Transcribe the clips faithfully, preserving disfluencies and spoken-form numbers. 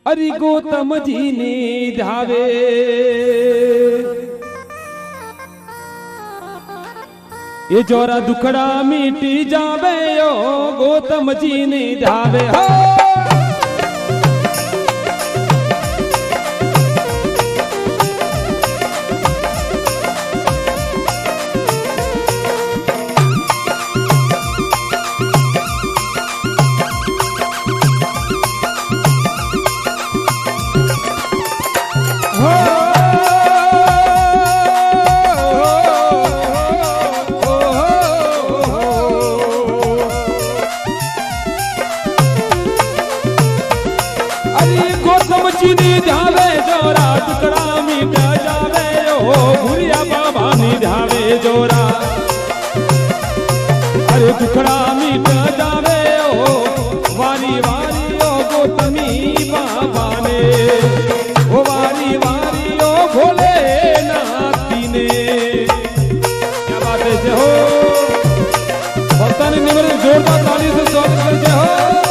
अरे गौतम जी ने धावे ये जोरा दुखड़ा मिटी जावे ओ गौतम जी ने धावे हो जावे जोरा टुकड़ा मिट जावे ओ भूरिया बाबा नी जावे जोरा अरे टुकड़ा मिट जावे ओ वारी वारी ओ गौतमी बाबा ने ओ वारी वारी ओ भोले नाथी ने क्या बात है जय हो भक्ता ने निमर जोरदार ताली से स्वागत कर जय हो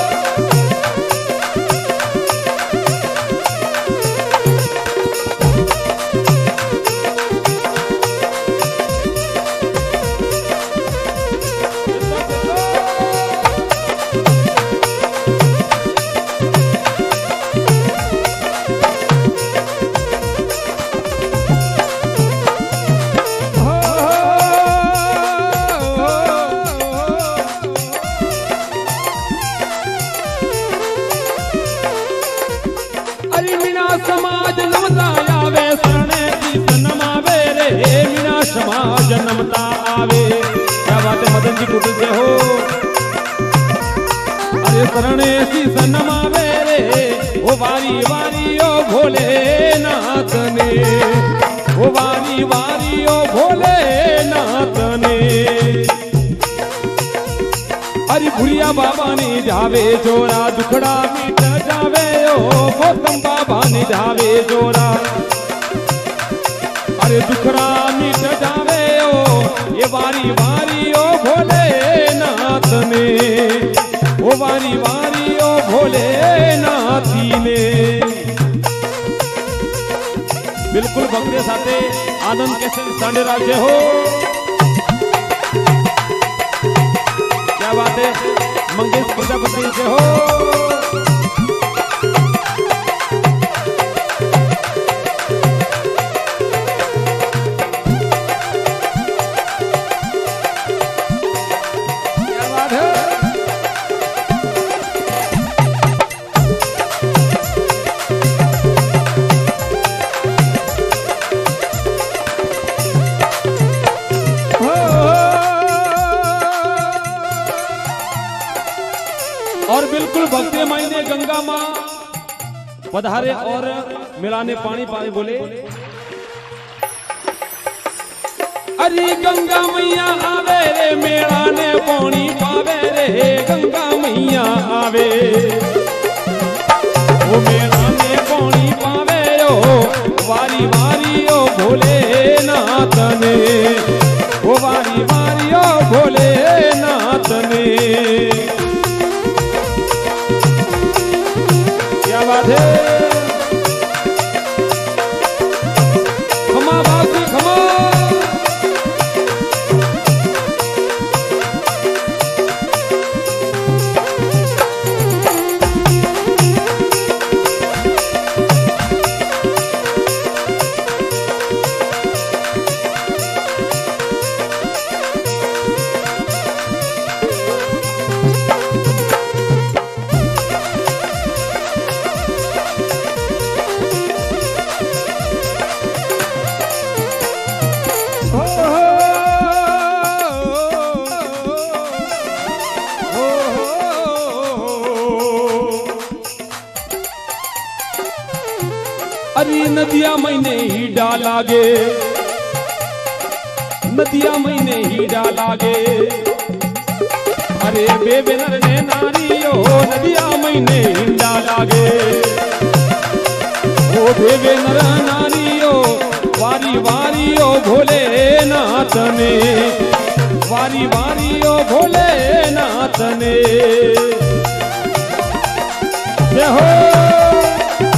समाज नमता आवे शरणे की नमावे रे मीना समाज नमता आवे क्या बात है मदन जी कुटुंब से हो अरे शरणे की नमावे रे ओ वारी वारी ओ भोले नाथ ने ओ वारी वारी ओ भोले नाथ ने अरे भुरिया बाबा ने जावे जोरा दुखड़ा मिट जावे ओ गौतम बाबा ने जावे जोरा अरे दुखड़ा मिट जावे ओ ये वारी वारी ओ भोले नाथ ने ओ वारी वारी ओ भोले नाथी ने बिल्कुल भक्ति साथे आनंद के सांडे राज्य हो क्या बात है मंगेश प्रजापति से हो और बिल्कुल भक्ति मायने गंगा माँ पधारे और मिलाने पानी पानी बोले अरे गंगा मैया आवे रे मेलाने पानी पावे रे गंगा मैया आवे वो मेलाने पानी पावे ओ वारी वारी ओ भोले नाथ ने वो वारी वारी ओ भोले नाथ ने क्या बात है खमा बासी खमा अरे नदिया महीने ही डालागे नदिया महीने ही डालागे अरे बेबे नर ने नारियो नदिया महीने ही डालागे ओ बेबे नर नारियो वारी वारी ओ भोले नाथ ने वारी वारी ओ भोले नाथ ने जय हो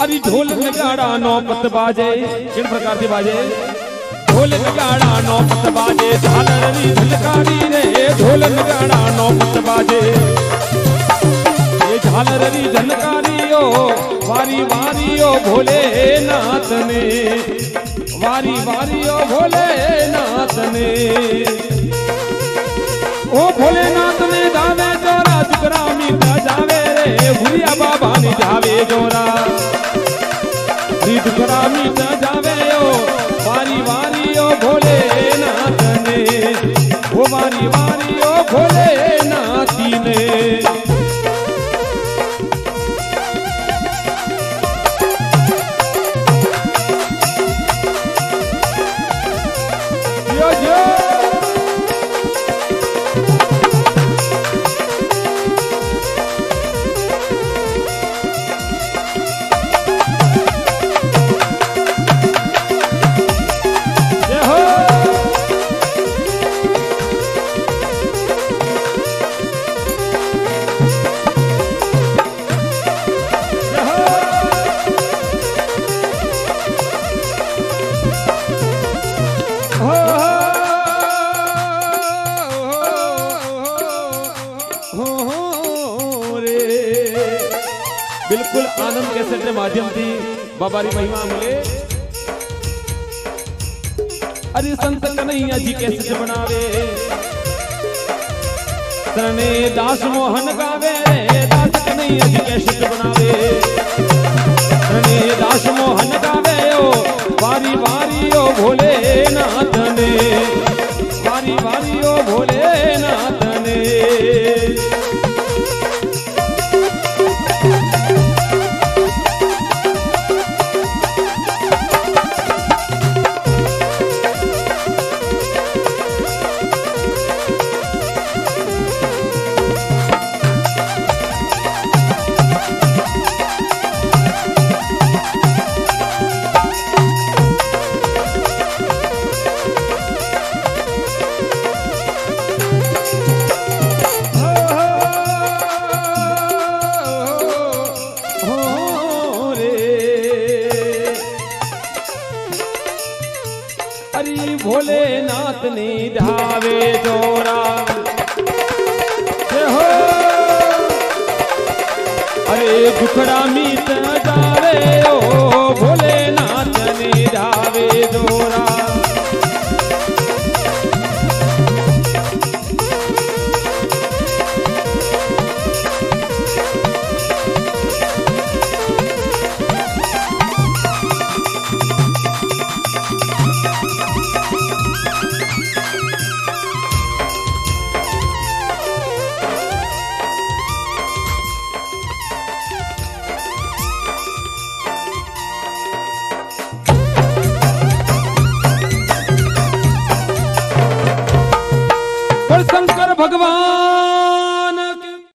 अरे ढोल नगाड़ा नौपत बाजे किन प्रकार से बाजे ढोल नगाड़ा नौपत बाजे झालर री झलकारी रे ढोल नगाड़ा नौपत बाजे ये झालर री झलकारी ओ वारी वारी ओ भोलेनाथ ने वारी वारी ओ भोलेनाथ ने ओ भोलेनाथ ने जावे जोरा जुगरा मीठा जावे रे भूलिया बाबा ने जावे जोरा जुगरा मीठा जावे ओ वारी वारी ओ भोलेनाथ ने ओ वारी वारी ओ भोलेनाथी ने यो यो बिल्कुल आनंद कैसेट के माध्यम थी बाबा री महिमा मिले अरे संत कन्हैया जी कैसेट बनावे तने दास मोहन गावे रे दास कन्हैया जी कैसेट बनावे तने दास मोहन गावे ओ वारी वारी ओ भोलेनाथ ने वारी वारी ओ भोलेनाथ ने भोलेनाथ ने ढावे जोरा हो अरे दुखड़ा मीत जावे ओ भोलेनाथ ने ढावे जोरा भगवान